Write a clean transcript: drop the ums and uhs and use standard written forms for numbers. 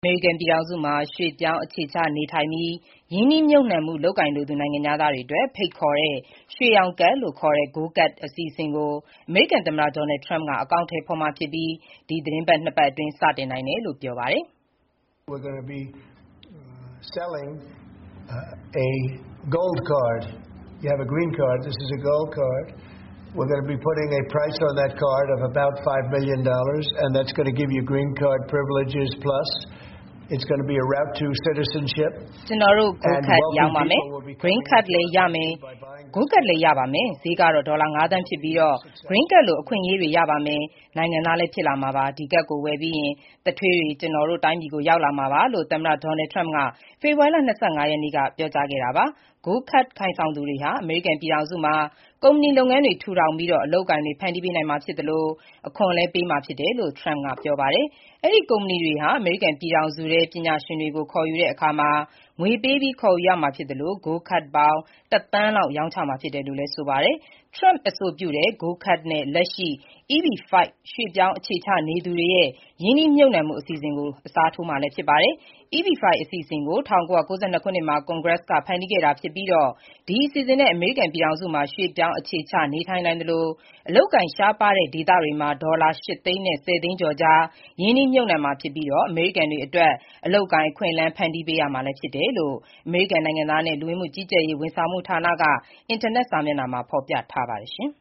အမေရိကန်ပြည်ထောင်စုမှာ ရွှေ့ပြောင်းအခြေချနေထိုင်ပြီး ရင်းနှီးမြှုပ်နှံမှုလုပ်ကိုင်လိုသူ နိုင်ငံခြားသားတွေအတွက် ဖိတ်ခေါ်တဲ့ ရွှေရောင်ကဒ် Go Card အစီအစဉ်ကို အမေရိကန်သမ္မတ Donald Trump က အကောင်အထည်ဖော်မှာဖြစ်ပြီး ဒီသီတင်းပတ် ၂ ပတ်အတွင်း စတင်နိုင်တယ်လို့ ပြောပါတယ်။ We're going to be selling a gold card. You have a green card. This is a gold card. We're going to be putting a price on that card of about $5 million, and that's going to give you green card privileges plus. It's going to be a route to citizenship. ကျွန်တော်တို့ Go Card ရောင်းပါမယ်။ Green Card လည်းရမယ်။ Go Card လည်းရပါမယ်။ ဈေးကတော့ဒေါ်လာ ၅ သန်းဖြစ်ပြီး Green Card လို အခွင့်အရေးတွေရပါမယ်။ နိုင်ငံသားလည်းဖြစ်လာမှာပါ။ ဒီကဒ်ကိုဝယ်ပြီးရင် သူဌေးတွေ ကျွန်တော်တို့တိုင်းပြည်ကိုရောက်လာမှာပါလို့ သမ္မတ Donald Trump က ဖေဖော်ဝါရီ ၂၅ ရက်နေ့က ပြောကြားခဲ့တာပါ။ Go Card ကိုင်ဆောင်သူတွေဟာ အမေရိကန်ပြည်ထောင်စုမှာ ကုမ္ပဏီလုပ်ငန်းတွေထူထောင်ပြီး အလုပ်အကိုင်တွေ ဖန်တီးပေးနိုင်မှာဖြစ်သလို အခွန်လည်းပေးမှာဖြစ်တယ်လို့ Trump ကပြောပါတယ်။ အဲဒီကုမ္ပဏီတွေဟာ အမေရိကန်ပြည်ထောင်စုထဲ ပညာရှင်တွေကို ခေါ်ယူတဲ့အခါ ငွေပေးပြီးခေါ်ယူရမှာဖြစ်သလို Go Card ပေါင်း ၁ သန်းလောက် ရောင်းချမှာဖြစ်တယ်လို့လည်း ဆိုပါတယ်။ Trump အဆိုပြုတဲ့ Go Card နဲ့ လက်ရှိ EB-5 ရွှေ့ပြောင်းအခြေချနေသူတွေရဲ့ ရင်းနှီးမြှုပ်နှံမှုအစီအစဉ်ကို အစားထိုးမှာဖြစ်ပါတယ်။ EB-5 အစီအစဉ်ကို ၁၉၉၂ ခုနှစ်မှာ ကွန်ဂရက်က ဖန်တီးခဲ့တာဖြစ်ပြီး ဒီအစီအစဉ်နဲ့ အမေရိကန်ပြည်ထောင်စုမှာ ရွှေ့ပြောင်းအခြေချနေထိုင်နိုင်သလို အလုပ်အကိုင်ရှားပါးတဲ့ဒေသတွေမှာ ဒေါ်လာ ၈ သိန်းနဲ့ ၁၀ သိန်းကျော်ကြား ရင်းနှီးမြှုပ်နှံမှာဖြစ်ပြီး အမေရိကန်တွေအတွက် အလုပ်အကိုင်အခွင့်အလမ်း ဖန်တီးပေးရမှာဖြစ်တယ်လို့ အမေရိကန်နိုင်ငံသားနဲ့ လူဝင်မှုကြီးကြပ်ရေးဝန်ဆောင်မှုဌာနက အင်တာနက်စာမျက်နှာမှာ ဖော်ပြထားပါတယ်။